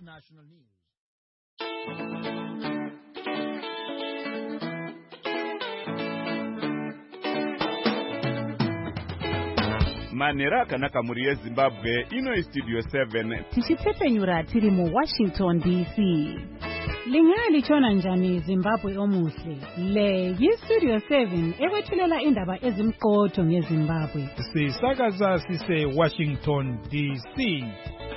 international news. Manera akanaka muri yeZimbabwe ino Studio 7 tichitsepenyura tiri mu Washington DC. Lingali chona njani Zimbabwe omuhle. Le yi-Studio 7 ekwethulela indaba ezimqotho ngeZimbabwe. Sisakaza sise Washington DC.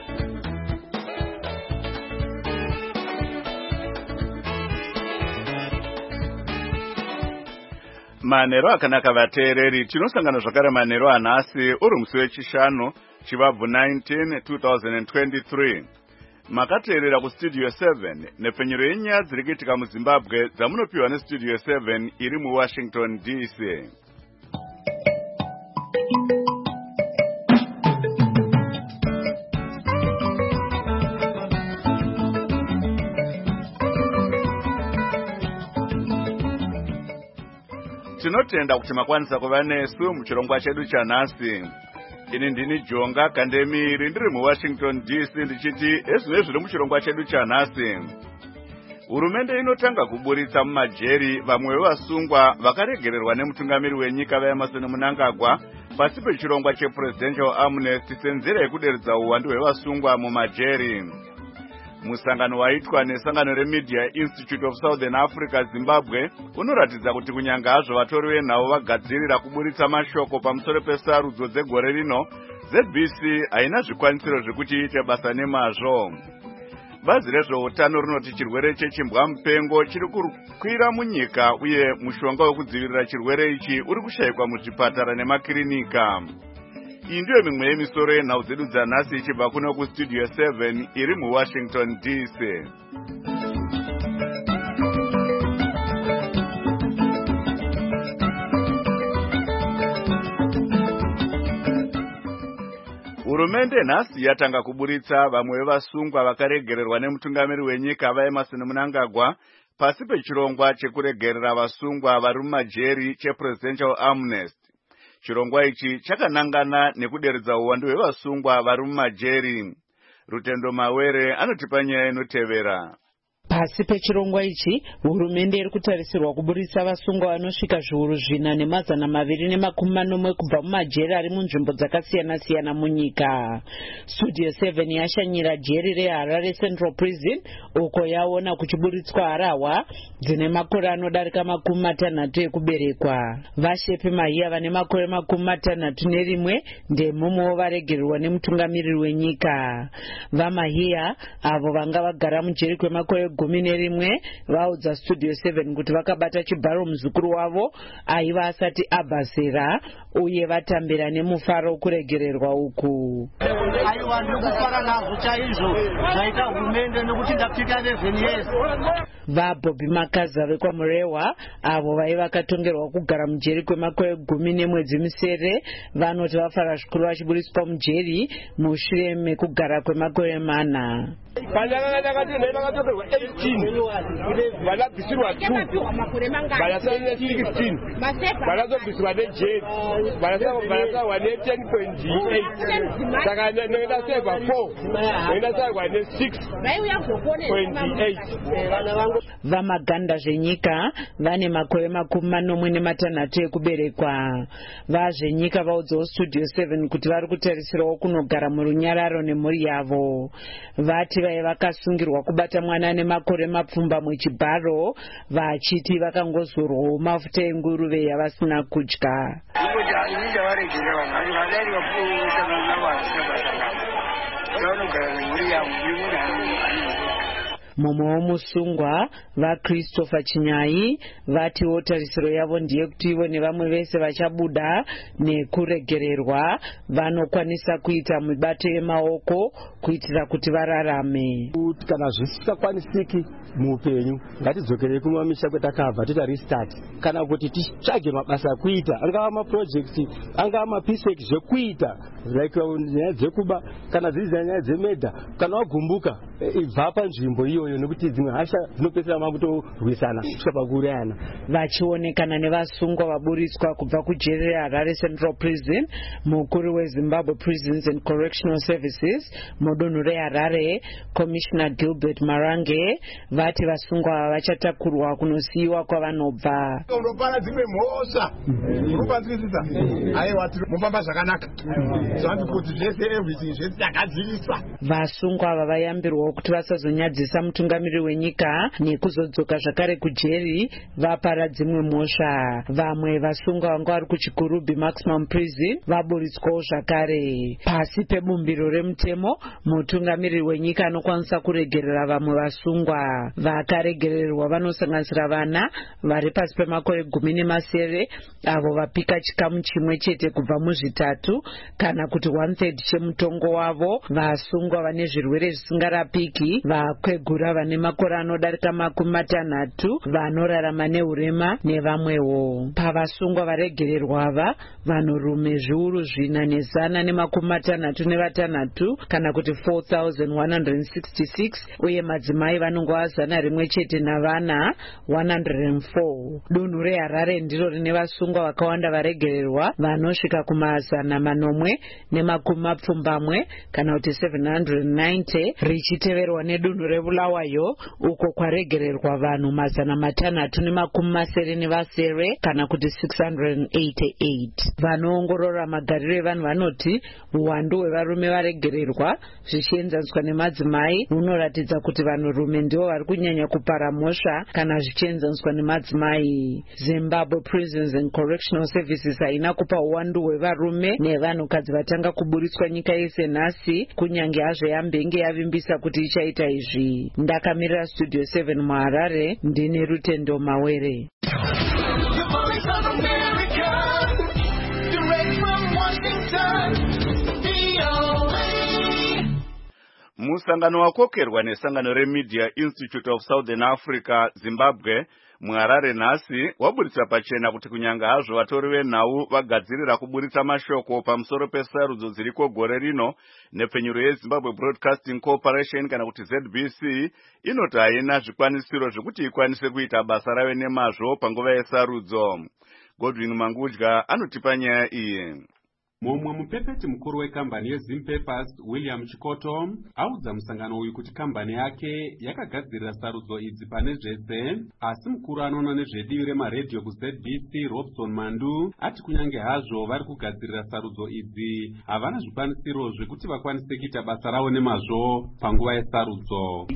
Manero akanaka vateereri tinosangana zvakare manero anhasi uri musi wechishanu chivabvu 19 2023. Makateerera kuStudio 7 nepfenyuro yenyaya dziri kuitika muZimbabwe dzamunopiwa neStudio 7 iri muWashington DC. Tinotenda kuti makwanisa kuva nesu muchirongwa chedu chanhasi. Ini ndini Jonga Kandemiri ndiri muWashington DC ndichiti ezvino zviri muchirongwa chedu chanhasi. Hurumende inotanga kuburitsa mumajeri vamwe vevasungwa vakaregererwa nemutungamiri wenyika vaEmmerson Mnangagwa pasi pechirongwa chePresidential Amnesty senzira yekuderedza uwandu hwevasungwa mumajeri. Musangano waitwa nesangano reMedia Institute of Southern Africa Zimbabwe unoratidza kuti kunyanga hazvo vatori venhau vagadzirira kuburitsa mashoko pamusoro pesarudzo dzegore rino, ZBC haina zvikwanisiro zvekuti iite basa nemazvo. Bazi rezveutano rinoti chirwere chechimbwa mupengo chiri kukwira munyika uye mushonga wekudzivirira chirwere ichi uri kushayikwa muzvipatara nemakirinika. Iyi ndiyo mimwe yemisoro yenhau dzedu dzanhasi ichibva kuno kuStudio 7 iri muWashington DC. Hurumende nhasi yatanga kuburitsa vamwe vevasungwa vakaregererwa nemutungamiri wenyika vaEmmerson Mnangagwa pasi pechirongwa chekuregerera vasungwa vari mumajeri chePresidential Amnesty. Chirongwa ichi chakanangana nekuderedza uwandu hwevasungwa vari mumajeri. Rutendo Mawere anotipa nyaya inotevera. Pasi pechirongwa ichi, hurumende iri kutarisirwa kuburitsa vasungwa vanosvika zviuru 4,240 kubva mumajeri ari munzvimbo dzakasiyana-siyana munyika. Studio 7 yashanyira jeri reHarare Central Prison uko yaona kuchiburitswa harahwa dzine makore anodarika 60 ekuberekwa. Vashepi Mahiya vane makore 61 ndemumwewo varegererwa nemutungamiriri wenyika. VaMahiya avo vanga vagara mujeri kwemakore 11 vaudza Studio 7 kuti vakabata chibharo muzukuru wavo aiva asati abvazera uye vatambira nemufaro kuregererwa uku. Aiwa ndikufara nazvo chaizvo zvaita hurumende nekuti ndapfika 11 years. VaBobby Makaza vekwaMurewa avo vaiva vakatongerwa kugara mujeri kwemakore 10 nemwedzi misere vanoti vafara zvikuru vachiburiswa mujeri mushure mekugara kwemakore 4. Panjanga nakati ndakatotorwa 18 vanabvisirwa 2 vanasana 16 vanazobvisirwa nejeri vanasarwa ne 10.8 saka ndakaseva 4 ndakasarwa ne 6.8. VaMaganda zvenyika vane makore 46 ekuberekwa. Vazvenyika vaudzawo Studio 7 kuti vari kutarisirawo kunogara murunyararo nemhuri yavo. Vati vakasungirwa kubata mwana nemakore mapfumba muchibharo vachiti vakangozorwawo mafuta enguruve yavasina kudya. Mumwe womusungwa vaChristopher Chinyai vatiwo tarisiro yavo ndiye kuti ivo nevamwe vese vachabuda nekuregererwa vanokwanisa kuita mibato yemaoko kuitira kuti vararame. Kana zvisingakwanisiki muupenyu ngatidzokerei kumamisha kwetakabva toita restart kana kuti titsvage mabasa kuita angava maprojects angava mapiseki zvekuita like nyaya dzekuba kana dziri nyaya dzemedha kana wagumbuka ibva panzvimbo iyo iyoyo nekuti dzimwe hasha dzinopedzera makutorwisana kusvika pakuurayana. Vachionekana nevasungwa vaburitswa kubva kujeri reHarare Central Prison, mukuru weZimbabwe Prisons and Correctional Services mudunhu reHarare, Commissioner Gilbert Marange, vati vasungwa vachatakurwa kunosiyiwa kwavanobva. Unopara dzimwe mhosva unopanzwisisa aiwa mufamba zvakanaka zvanzi kuti zvese everything zvese takadzivisa. Vasungwa ava vayambirwawo kuti vasazonyadzisa mutungamiri wenyika nekuzodzoka zvakare kujeri vapara dzimwe mhosva. Vamwe vasungwa vanga vari kuchikurubhi Maximum Prison vaburitswawo zvakare. Pasi pebumbiro remutemo, mutungamiri wenyika anokwanisa kuregerera vamwe vasungwa. Vakaregererwa vanosanganisira vana vari pasi pemakore 17 avo vapika chikamu chimwe chete kubva muzvitatu kana kuti 1/3 chemutongo wavo, vasungwa vane zvirwere zvisingarapiki, vakwegura vane makore anodarika 60, vanorarama neurema nevamwewo. Pavasungwa varegererwa ava, vanhurume zviuru 466 kana kuti 4166 uye madzimai vanongova 100 navana 104. Dunhu reHarare ndiro rine vasungwa vakawanda varegererwa vanosvika kuma920 kana kuti 790, richiteverwa nedunhu reBulawayo uko kwaregererwa vanhu 687 kana kuti 688. Vanoongorora magariro evanhu vanoti uwandu hwevarume varegererwa zvichienzaniswa nemadzimai hunoratidza kuti vanhurume ndivo vari kunyanya kupara mhosva kana zvichienzaniswa nemadzimai. Zimbabwe Prisons and Correctional Services haina kupa uwandu hwevarume nevanhukadzi vatanga kuburitswa nyika yese nhasi, kunyange hazvo yambenge yavimbisa kuti ichaita izvi. Ndakamirira Studio 7 muHarare, ndine Rutendo Mawere. Musangano wakokerwa nesangano reMedia Institute of Southern Africa Zimbabwe muHarare nhasi waburitsa pachena kuti kunyanga hazvo vatori venhau vagadzirira kuburitsa mashoko pamusoro pesarudzo dziriko gore rino, nepfenyuro yeZimbabwe Broadcasting Corporation kana kuti ZBC inoti haina zvikwanisiro zvekuti ikwanise kuita basa rave nemazvo panguva yesarudzo. Godwin Mangudya anotipa nyaya iyi. Mumwe mupepeti mukuru wekambani yeZimpapers William Chikoto audza musangano uyu kuti kambani yake yakagadzirira sarudzo idzi pane zvese, asi mukuru anoona nezvedivi remaredhiyo kuZBC Robson Mandu ati kunyange hazvo vari kugadzirira sarudzo idzi havana zvikwanisiro zvekuti vakwanise kuita basa ravo nemazvo panguva yesarudzo.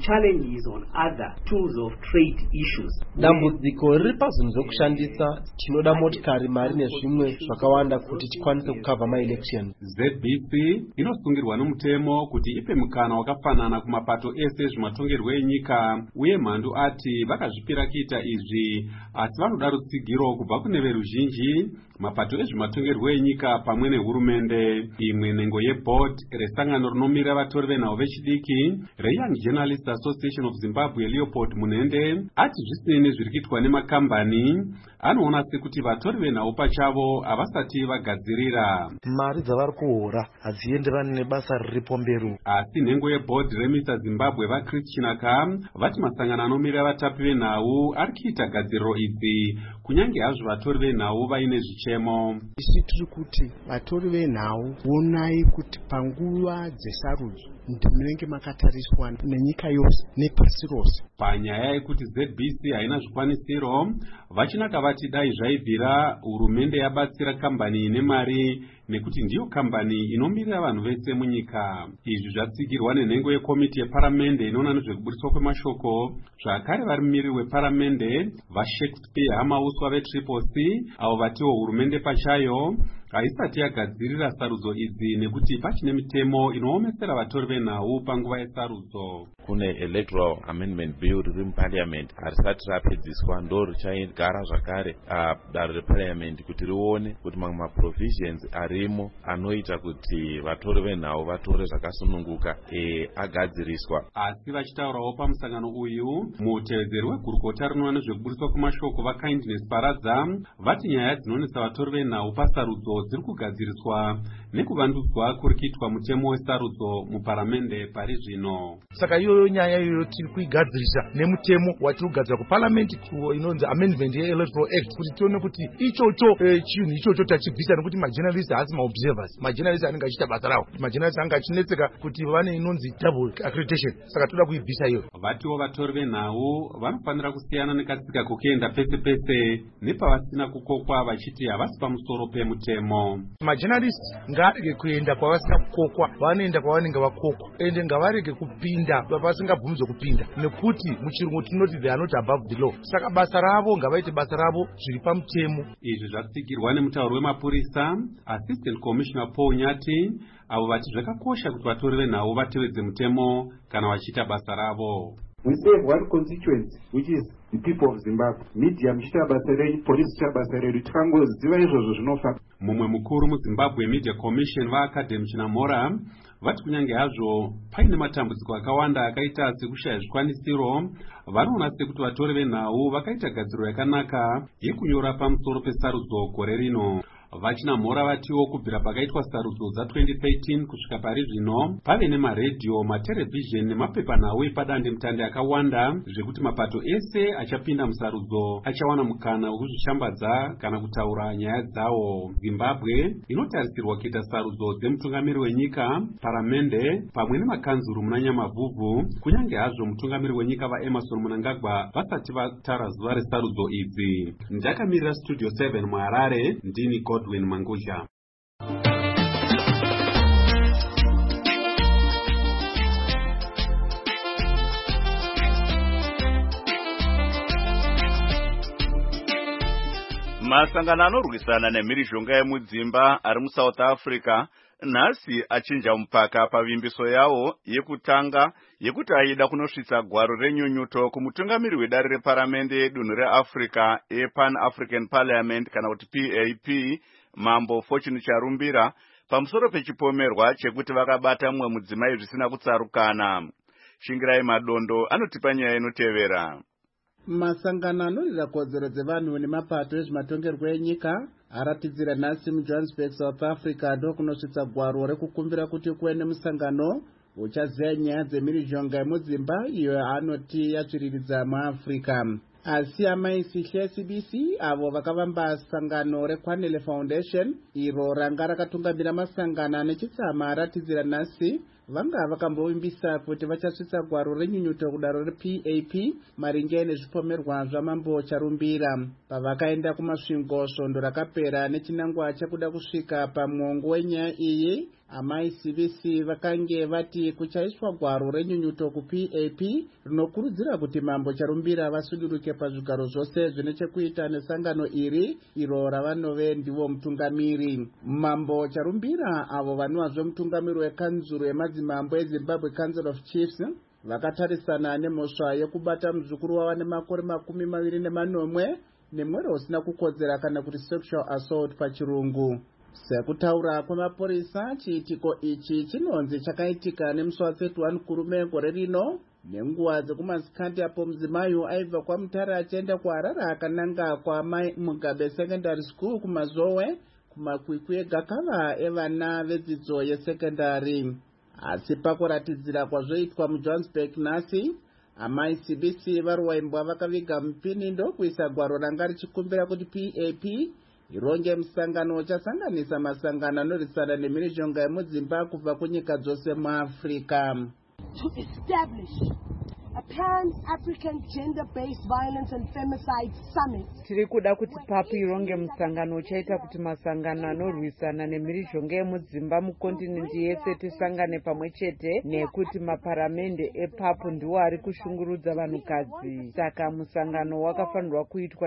Dambudziko riri pazvinhu zvokushandisa, tinoda motikari, mari nezvimwe zvakawanda kuti tikwanise kukava election. ZBC inosungirwa nomutemo kuti ipe mukana wakafanana kumapato ese ezvimatongerwo enyika, uye Mandu ati vakazvipira kuita izvi asi vanoda rutsigiro kubva kune veruzhinji, mapato ezvimatongerwo enyika pamwe nehurumende. Imwe nhengo yeboard resangano rinomira vatori venhau vechidiki reYoung Journalists Association of Zimbabwe Leopold Munende ati zvisinei zviri kuitwa nemakambani, anoona sekuti vatori venhau pachavo havasati vagadzirira. Mari dzavari kuhora hadzienderani nebasa riripo mberi. Asi nhengo yeboard reMr Zimbabwe vaChris Chinaka vati masangano anomira vatapi venhau ari kuita gadziriro idzi kunyange hazvo vatori venhau vaine zvichemo. Isi tiri kuti vatori venhau onai kuti panguva dzesarudzo munenge makatariswa nenyika yose nepasi rose. Panyaya yekuti ZBC haina zvikwanisiro, vachinaka vati dai zvaibvira hurumende yabatsira kambani ine mari nekuti ndiyo kambani inomirira vanhu vese munyika. Izvi zvatsigirwa nenhengo yekomiti yeparamende inoona nezvekuburitswa kwemashoko. Zvakare vari mumiriri weparamende vaShakespeare Hamauswa veTriple C avo vatiwo hurumende pachayo haisati yagadzirira sarudzo idzi nekuti pachine mitemo inoomesera vatori venhau panguva yesarudzo. Kune electoral amendment bill riri muparliament harisati rapedziswa, ndo richagara zvakare dare reparliament kuti rione kuti mamwe maprovisions ari mazimo anoita kuti vatori venhau vatore zvakasununguka agadziriswa. Asi vachitaurawo pamusangano uyu, mutevedzeri wegurukota rinoona nezvekuburiswa kwemashoko vaKindness Paradza vati nyaya dzinonetsa vatori venhau pasarudzo dziri kugadziriswa nekuvandudzwa kuri kuitwa mutemo wesarudzo muparamende pari zvino. Saka iyoyo nyaya iyoyo tiri kuigadzirisa nemutemo watiri kugadzira kuparamende inonzi amendment yeElectoral Act kuti tione kuti ichocho chinhu ichocho tachibvisa, nekuti majournalists haasi maobservers. Majournalists anenge achiita basa rawo. Majournalists anga achinetseka kuti vane inonzi double accreditation, saka toda kuibvisa iyoyo. Vatiwo vatori venhau vanofanira kusiyana nekatsika kokuenda pese pese nepavasina kukokwa vachiti havasi pamusoro pemutemo. Majournalists ngavarege kuenda kwavasina kukokwa, vanoenda kwavanenge vakokwa, ende ngavarege kupinda pavasingabvumidzwe kupinda, nekuti muchirungu tinoti they are not above the law. Saka basa ravo ngavaite basa ravo zviri pamutemo. Izvi zvatsigirwa nemutauri wemapurisa Assistant Commissioner Paul Nyati, avo vati zvakakosha kuti vatori venhau vatevedze mutemo kana vachiita basa ravo. We serve one constituency, which is the people of Zimbabwe. Media mchita basa renyu, police mchita basa renyu, tikangoziva izvozvo zvinofamba. Mumwe mukuru muZimbabwe Media Commission vaAcademy Chinamora vati kunyange hazvo paine matambudziko akawanda akaita sekushaya zvikwanisiro, vanoona sekuti vatori venhau vakaita gadziro yakanaka yekunyora pamusoro pesarudzo gore rino. Vachinamora vatiwo kubvira pakaitwa sarudzo dza2013 kusvika pari zvino pave nemaredhiyo, matelevhizheni nemapepanhau epadandemutande akawanda zvekuti mapato ese achapinda musarudzo achawana mukana wekuzvishambadza kana kutaura nyaya dzawo. Zimbabwe inotarisirwa kuita sarudzo dzemutungamiri wenyika, paramende pamwe nemakanzuru muna Nyamavhuvhu, kunyange hazvo mutungamiri wenyika vaEmerson Mnangagwa vasati vatara zuva resarudzo idzi. Ndakamirira Studio 7 muHarare, ndini Godwin Mangusha. Masangano anorwisana nemhirizhonga yemudzimba ari muSouth Africa nhasi achinja mupaka pavimbiso yawo yekutanga yekuti aida kunosvitsa gwaro renyunyuto kumutungamiri wedare reparamende dunhu reAfrica ePan African Parliament kana kuti PAP, Mambo Fortune Charumbira, pamusoro pechipomerwa chekuti vakabata mumwe mudzimai zvisina kutsarukana. Shingirai Madondo anotipa nyaya inotevera. Masangano anorira kodzero dzevanhu nemapato ezvematongerwo enyika aratidzira nhasi muJohannesburg, South Africa ndokunosvitsa gwaro rekukumbira kuti kuve nemusangano uchaziya nyaya dzemhirizhonga yemudzimba iyo anoti yatsviriridza muAfrica. Asi amai Sihle CBC avo vakavamba sangano reKwanele Foundation iro ranga rakatungamira masangano nechitsama aratidzira nhasi vanga vakambovimbisa kuti vachasvitsa gwaro renyunyuto kudaro rePAP maringe nezvipomerwa zvaMambo Charumbira. Pavakaenda kumasvingo svondo rakapera nechinangwa chekuda kusvika pamwongo wenyaya iyi, amai CBC vakange vati kuchaiswa gwaro renyunyuto kuPAP rinokurudzira kuti Mambo Charumbira vasuduruke pazvigaro zvose zvine chekuita nesangano iri iro ravanove ndivo mutungamiri. Mambo Charumbira avo vanowazve mutungamiri wekanzuro yemadzimambo eZimbabwe Council of Chiefs vakatarisana nemhosva yekubata muzukuru wava nemakore 24 nemwero usina kukodzera kana kuti sexual assault pachirungu. Sekutaura kwemapurisa, chiitiko ichi chinonzi chakaitika nemusi wa31 Kurume gore rino nenguva dzekumasikati apo mudzimai aibva kwaMutare achienda kuHarare akananga kwaMai Mugabe Secondary School kumazowe kumakwikwi egakava evana vedzidzo yesekendari. Asi pakuratidzira kwazvoitwa muJohannesburg nhasi, amai CBC vari waimbwa vakaviga mupinindo kuisa gwaro ranga richikumbira kuti PAP ironge musangano uchasanganisa masangano anorwisana nemhirizhonga yemudzimba kubva kunyika dzose muAfrica. To establish a Pan-African Gender-Based Violence and Femicide Summit. Tiri kuda kuti PAP ironge musangano uchaita kuti masangano anorwisana nemhirizhonga yemudzimba mukontinenti yese tisangane pamwe chete, nekuti maparamende ePAP ndiwo ari kushungurudza vanhukadzi. Saka musangano wakafanirwa kuitwa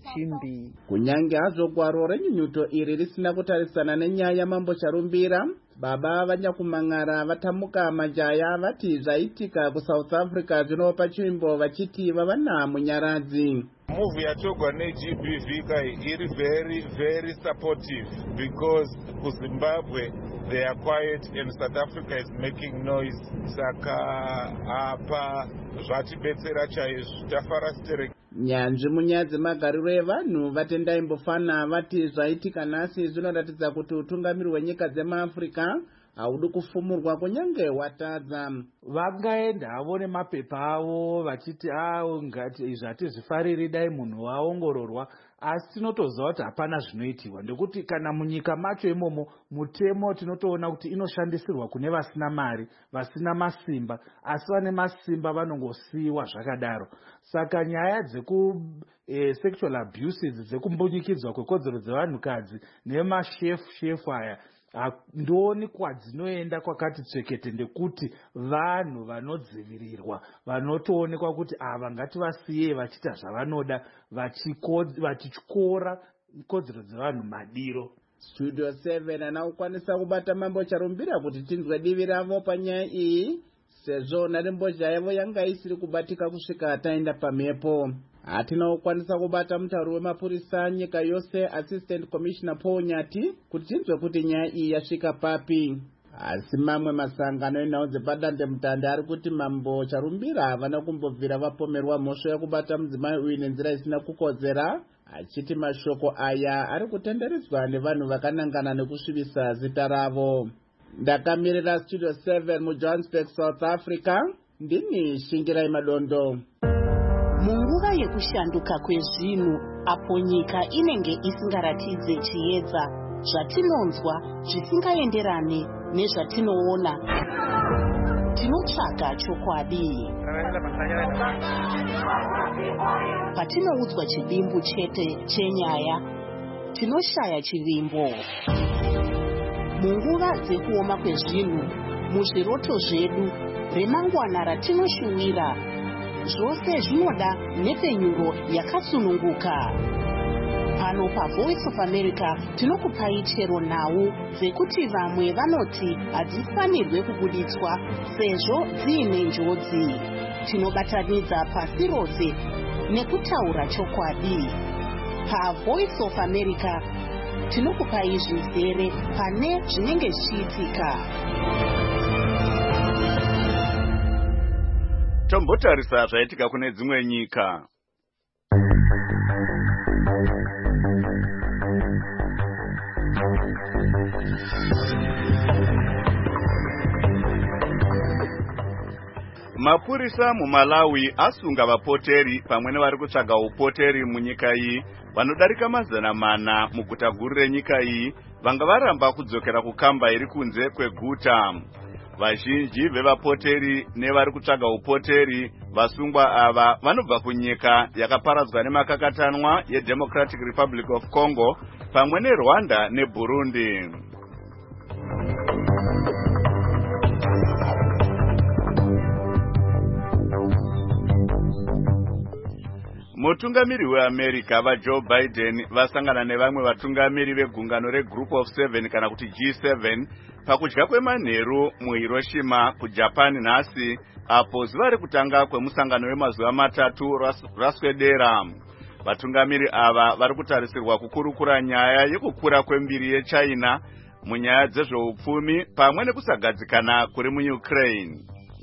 nechimbi-chimbi. Kunyange hazvo gwaro renyunyuto iri risina kutarisana nenyaya yaMambo Charumbira, baba vanyakumang'ara vatamuka majaya vati zvaitika kuSouth Africa zvinopa chimbo vachiti vavana munyaradzi. Move yatogwa neGBV kai iri very supportive because kuZimbabwe they are quiet and South Africa is making noise. Saka apa zvatibetsera chaizvo tafarasitere. Nyanzvi munyaya dzemagariro evanhu vatendai mbofana vati zvaitika nhasi zvinoratidza kuti utungamiri hwenyika dzemaAfrica haudi kufumurwa kunyange watadza. Vangaenda havo nemapepa avo vachiti ngati izvi hatizvifariri dai munhu waongororwa, asi tinotoziva kuti hapana zvinoitirwa, ndekuti kana munyika macho imomo mutemo tinotoona kuti inoshandisirwa kune vasina mari, vasina masimba, asi vane masimba vanongosiyiwa zvakadaro. Saka nyaya sexual abuses dzekumbunyikidzwa kwekodzero dzevanhukadzi nemashefu aya ndoni kwadzinoenda kwakati tsvekete, ndekuti vanhu vanodzivirirwa vanotoonekwa kuti ava ngativasiye vachiita zvavanoda vachityora kodzero dzevanhu madiro. Studio 7 anakukwanisa kubata mambo charumbira kuti tinzwe divi ravo panyaya iyi, sezvo nharembozha yavo yanga isiri kubatika kusvika taenda pamhepo. Hatina kukwanisa kubata mutauri wemapurisa nyika yose Assistant Commissioner Paul Nyati kuti tinzwe kuti nyaya iyi yasvika papi. Asi mamwe masangano enhau dzepadande mutande ari kuti mambo charumbira havana kumbobvira vapomerwa mhosva yekubata mudzimai uyu nenzira isina kukodzera, achiti mashoko aya ari kutenderedzwa nevanhu vakanangana nekusvibisa zita ravo. Ndakamirira Studio 7 muJohannesburg, South Africa, ndini Shingirai Madondo. Munguva yekushanduka kwezvinhu, apo nyika inenge isingaratidze chiedza, zvatinonzwa zvisingaenderane nezvatinoona, tinotsvaga chokwadi. Patinoudzwa chivimbo chete chenyaya, tinoshaya chivimbo. Munguva dzekuoma kwezvinhu, muzviroto zvedu, remangwana ratinoshuwira, zvose zvinoda nepenyuro yakasununguka. Pano paVoice of America tinokupai chero nhau dzekuti vamwe vanoti hadzifanirwe kubuditswa sezvo dziine njodzi. Tinobatanidza pasi rose nekutaura chokwadi. PaVoice of America tinokupai zvizere pane zvinenge zvichiitika. Tombotarisa zvaitika kune dzimwe nyika. Mapurisa muMalawi asunga vapoteri pamwe nevari kutsvaga upoteri munyika iyi vanodarika 400 muguta guru renyika iyi vanga varamba kudzokera kukamba iri kunze kweguta. Vazhinji vevapoteri nevari kutsvaga upoteri vasungwa ava vanobva kunyika yakaparadzwa nemakakatanwa yeDemocratic Republic of Congo pamwe neRwanda neBurundi. Mutungamiri weAmerica vaJoe Biden vasangana nevamwe vatungamiri vegungano reGroup of 7 kana kuti G7 pakudya kwemanheru muHiroshima kuJapan nhasi, apo zuva rekutanga kwemusangano wemazuva 3 raswedera. Vatungamiri ava vari kutarisirwa kukurukura nyaya yekukura kwembiri yeChina munyaya dzezveupfumi pamwe nekusagadzikana kuri muUkraine.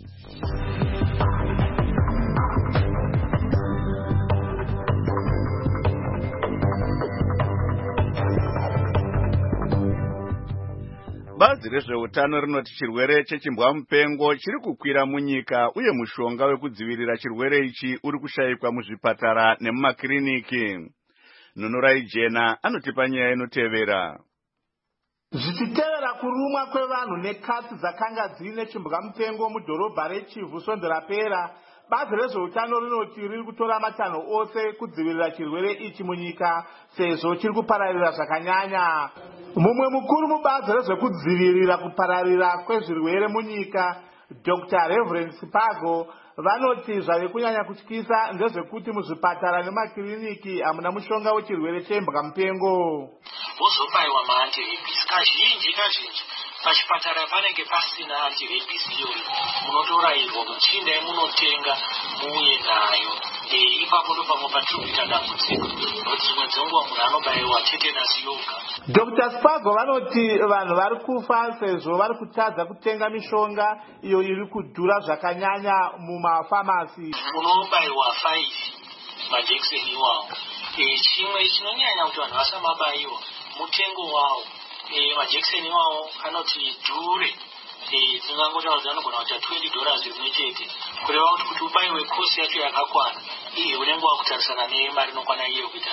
Bazi rezveutano rinoti chirwere chechimbwa mupengo chiri kukwira munyika uye mushonga wekudzivirira chirwere ichi uri kushayikwa muzvipatara nemumakiriniki. Nunurai Jena anotipa nyaya inotevera. Zvichitevera kurumwa kwevanhu nekatsi dzakanga dzine chimbwa mupengo mudhorobha reChivu svondo rapera, bazi rezveutano rinoti riri kutora matanho ose kudzivirira chirwere ichi munyika sezvo chiri kupararira zvakanyanya. Mumwe mukuru mubazi rezvekudzivirira kupararira kwezvirwere munyika, Dr. Reverend Sipago, vanoti zvave kunyanya kutyisa ndezvekuti muzvipatara nemakiriniki hamuna mushonga wechirwere chembwa mupengo. Wozobaiwa mhande ebhisi kazhinji pachipatara panenge pasina anti-rabies iyoyo, munotorairwa muchinda yemunotenga muuye nayo. Ipapo ndo pamwe patinoita dambudziko, nokuti dzimwe dzenguva munhu anobayiwa tetanus yoga. Dr. Spago vanoti vanhu vari kufa sezvo vari kutadza kutenga mishonga iyo iri kudhura zvakanyanya mumafamasi. Unobayiwa 5 majekiseni iwawo. Chimwe chinonyanya kuti vanhu vasamabayiwa mutengo wawo. Majekiseni iwawo anoti dhure. Dzingangotaura anogona kuita $20 rimwe chete, kureva kuti ubayiwe kosi yacho yakakwana, unenge wakutarisana nemari inokwana iyo kuita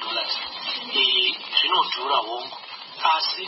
$100. Zvinodhura hongu, asi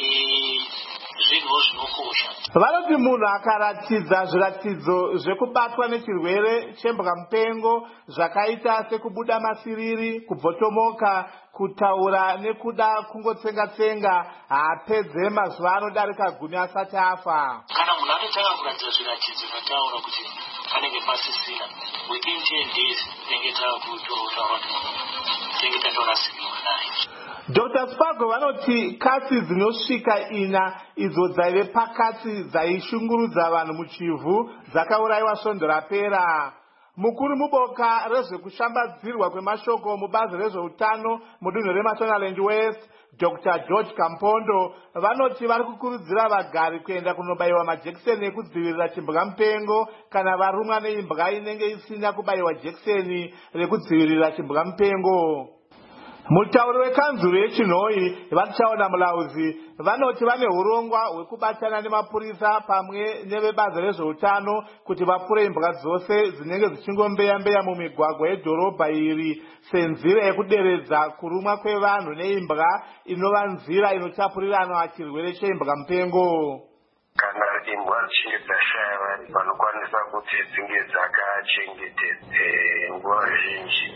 zvinhu zvinokosha. Vanoti munhu akaratidza zviratidzo zvekubatwa nechirwere chembwamupengo zvakaita sekubuda masiriri, kubvotomoka, kutaura nekuda kungotsenga-tsenga, haapedze mazuva anodarika 10 asati afa. Kana munhu atotanga kuratidza zviratidzo zvataura kuti panenge pasisina, within 10 days tinenge taakutaura kuti tinenge tataura signal naye. Dr. Spago vanoti katsi dzinosvika 4 idzo dzaive pakatsi dzaishungurudza vanhu muchivhu dzakaurayiwa svondo rapera. Mukuru muboka rezvekushambadzirwa kwemashoko mubazi rezveutano mudunhu reMashonaland West, Dr. George Kampondo vanoti vari kukurudzira vagari kuenda kunobayiwa majekiseni ekudzivirira chimbwamupengo kana varumwa neimbwa inenge isina kubayiwa jekiseni rekudzivirira chimbwamupengo. Mutauri wekanzuro yechinhoi Vatichaona Mulauzi vanoti vane urongwa hwekubatana nemapurisa pamwe nevebazi rezveutano kuti vapfure imbwa dzose dzinenge dzichingombeya-mbeya mumigwagwa yedhorobha iri senzira yekuderedza kurumwa kwevanhu neimbwa inova nzira inotapuriranwa chirwere chembwamupengo. Kana imbwa dzichinge dzashaya vanhu vanokwanisa kuti dzinge dzakachengetedze nguva zhinji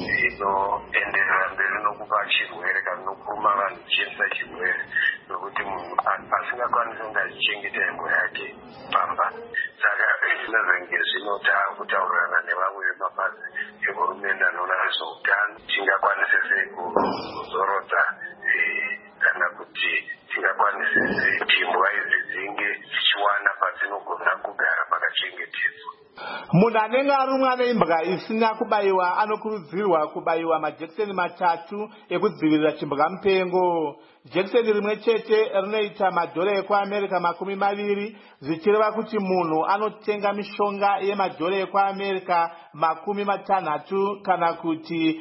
inoenderera mberi nokupa chirwere kana nokuruma vanhu chichiendesa chirwere, nokuti munhu asingakwanisi kunge achichengeta imbwa yake pamba. Saka zvinozenge zvinoda kutaurirana nevamwe vemapazi ehurumende anoona nezveutano tingakwanise sei kuzorodza kana kuti tingakwanise sei kuti imbwa idzi dzinge dzichiwana padzinogona kugara pakachengetedzwa. Munhu anenge arumwa neimbwa isina kubayiwa anokurudzirwa kubayiwa majekiseni 3 ekudzivirira chimbwamupengo. Jekiseni rimwe chete rinoita $20 ekuAmerika, zvichireva kuti munhu anotenga mishonga yeMAmerika $60 kana kuti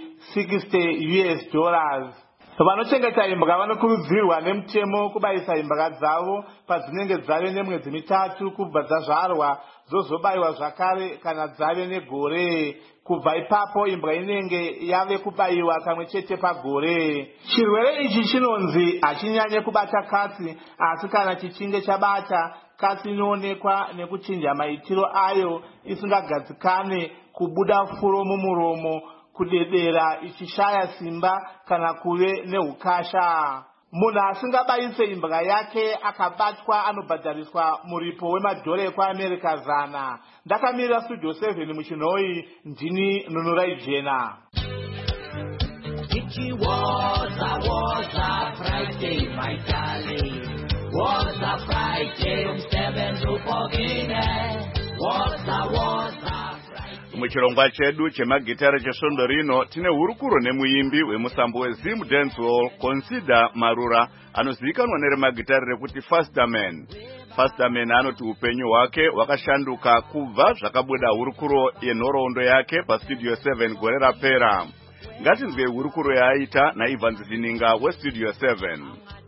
$60. Vanochengeta imbwa vanokurudzirwa nemutemo kubayisa imbwa dzavo padzinenge dzave nemwedzi 3 kubva dzazvarwa, zozobayiwa zvakare kana dzave negore. Kubva ipapo imbwa inenge yave kubayiwa kamwe chete pagore. Chirwere ichi chinonzi hachinyanye kubata katsi, asi kana chichinge chabata, katsi inoonekwa nekuchinja maitiro ayo isingagadzikane, kubuda furo mumuromo, kudedera ichishaya simba kana kuve neukasha. Munhu asingabayise imbwa yake akabatwa anobhadhariswa muripo wemadhora ekuAmerika 100. Ndakamirira Studio 7 muchinhoi, ndini Nunurai Jena. Muchirongwa chedu chemagitara chesvondo rino tine hurukuro nemuimbi wemusambo weZim Dancehall Consider Marura anozivikanwa neremagitari rekuti Fasterman. Fasterman anoti upenyu hwake hwakashanduka kubva zvakabuda hurukuro yenhoroondo yake paStudio 7 gore rapera. Ngatinzwe hurukuro yaaita naIvan Zininga weStudio 7.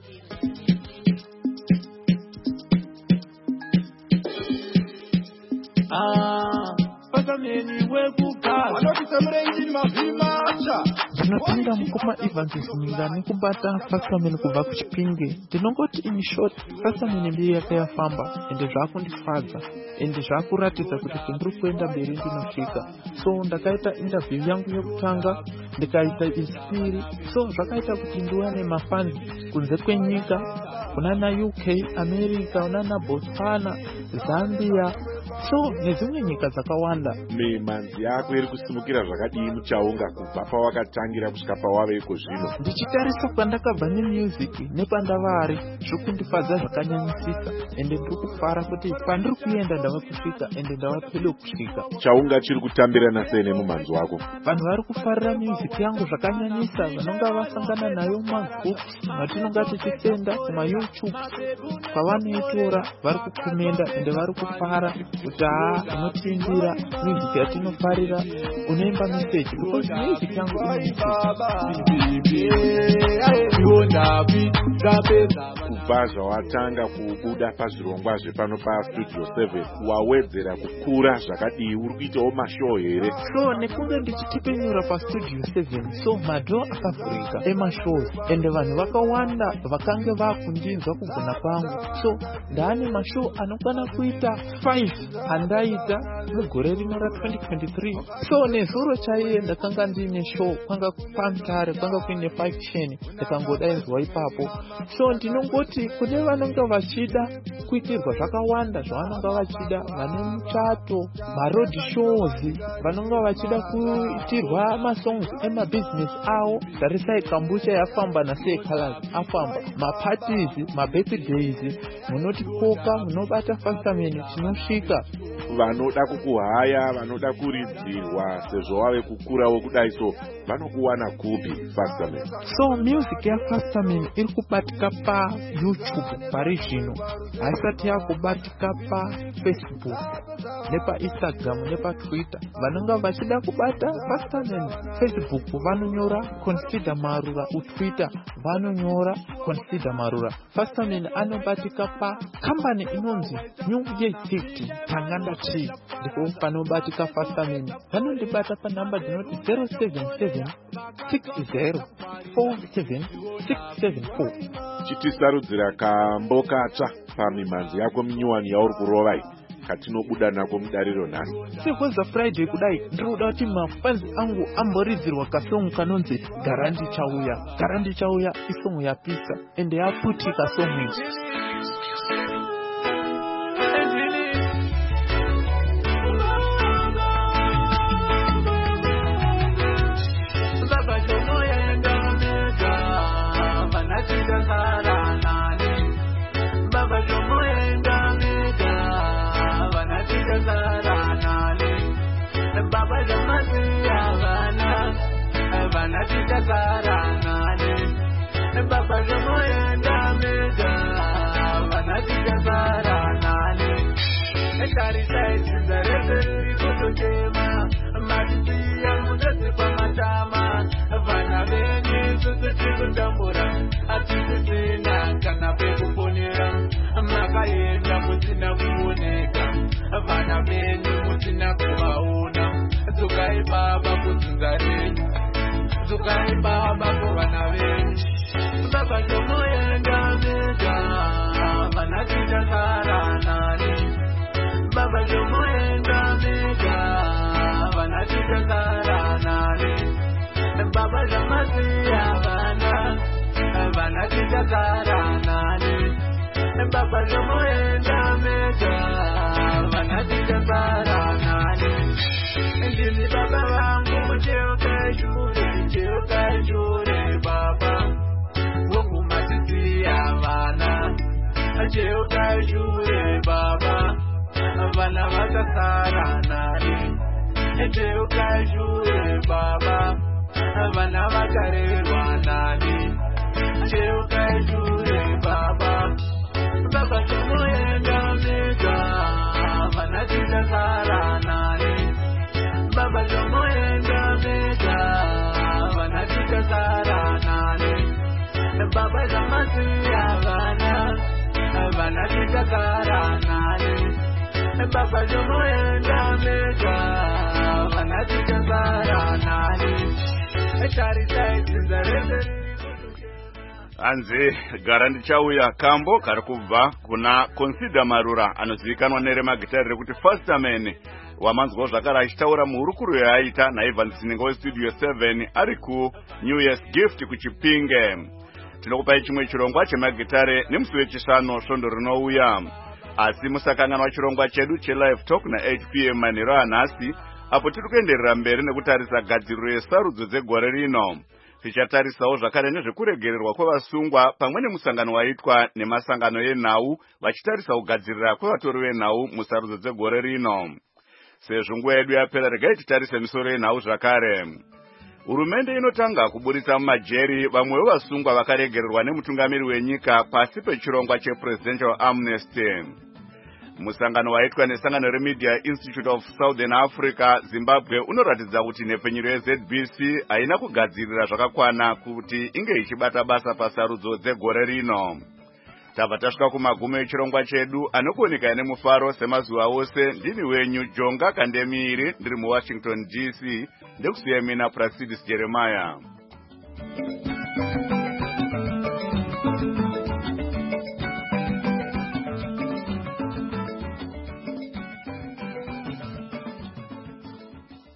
Ndinotenda mukoma Ivan Zininga nekubata Fasterman kubva kuchipinge. Ndinongoti in short, Fasterman ndiye yakayafamba ende zvakundifadza ende zvakuratidza kuti ndiri kuenda mberi ndinosvika. So ndakaita interview yangu yekutanga, ndikaita isipiri, so zvakaita kuti ndiwane mafans kunze kwenyika, kunana UK, America, kunana Botswana, Zambia, so nedzimwe nyika dzakawanda. Mimanzi yako iri kusimukira zvakadii muchaunga kubva pawakatangira kusvika pawaveko zvino? Ndichitarisa kwandakabva nemusic nepandavari zviri kundifadza zvakanyanyisisa ende ndiri kufara kuti pandiri kuenda ndava kusvika ende ndava pedo kusvika. Chaunga chiri kutambirana sei nemumanzi wako? Vanhu vari kufarira music yangu zvakanyanyisa, vanonga vasangana nayo mumagroups matinonga tichisenda kumaYouTube, pavanoitora vari kukomenda ende vari kufara kuti unotiimbira music yatinofarira, unoimba message because music yangu kubva zvawatanga kubuda pazvirongwa zvepano paStudio 7 wawedzera kukura zvakadii? Uri kuitawo mashow here? So nekunge ndichitipenyura paStudio 7 so madhoo akavhurika emashows ende vanhu vakawanda vakange vakundinzwa kugona kwangu, so ndaane mashow anokwana kuita 5 andaita mugore rino ra2023. so nezuro chaiye ndakanga ndine show kwanga pamutare kwanga kuine 5 sheni ndakangodaidzwa ipapo. So ndinongoti kune vanonga vachida kuitirwa zvakawanda zvavanonga vachida, vane muchato, maroad shows, vanonga vachida kuitirwa masongs emabusiness avo, tarisai kambucha yafamba nasei colors afamba, maparties, mabirthdays, munotipoka, munobata Fastaman tinosvika. Vanoda kukuhaya, vanoda kuridzirwa sezvo wave kukurawo kudai, so vanokuwana kupi Fastaman? So music yaFastaman iri kubatika paYouTube pari zvino, haisati yakubatika paFacebook nepaInstagram nepaTwitter. Vanonga vachida kubata Fastaman Facebook vanonyora Consider Marura, uTwitter vanonyora Consider Marura. Fastaman anobatika pakambani inonzi New Year 50 Tanganda Tree, ndipo panobatika Fastaman. Vanondibata panhamba dzinoti 077 60 47674. Chitisarudzira kambo katsva pamimanzi yako minyuwani yauri kurovai katinobuda nako mudariro nhasi. Sekweza Friday kudai ndinoda kuti mafanzi angu amboridzirwa kasongo kanonzi Garandi Chauya. Garandi Chauya isongo yapisa ende yaputika songo. Anzi Garandi Chauya kambo kari kubva kuna Consider Marura anozivikanwa neremagitari rekuti Fastaman, wamanzwa zvakare achitaura muhurukuro yaaita naIvan Sininga weStudio 7 ari ku New Year's Gift kuChipinge. Tinokupai chimwe chirongwa chemagitare nemusi wechishanu svondo rinouya. asi musakanganwa chirongwa chedu chelive talk na8pm manhero anhasi, apo tiri kuenderera mberi nekutarisa gadziriro yesarudzo dzegore rino. Tichatarisawo zvakare nezvekuregererwa kwevasungwa pamwe nemusangano waitwa nemasangano enhau vachitarisa kugadzirira kwevatori venhau musarudzo dzegore rino. Sezvo nguva yedu yapera, regai titarise misoro yenhau zvakare. Hurumende inotanga kuburitsa mumajeri vamwe vevasungwa vakaregererwa nemutungamiri wenyika pasi pechirongwa chepresidential amnesty. Musangano waitwa nesangano reMedia Institute of Southern Africa, Zimbabwe, unoratidza kuti nhepfenyuro yeZBC haina kugadzirira zvakakwana kuti inge ichibata basa pasarudzo dzegore rino. Tabva tasvika kumagumo echirongwa chedu, anokuoneka nemufaro semazuva ose. Ndini wenyu Jonga Kandemiri, ndiri muWashington DC, ndekusiya mina Prasidis Jeremiah.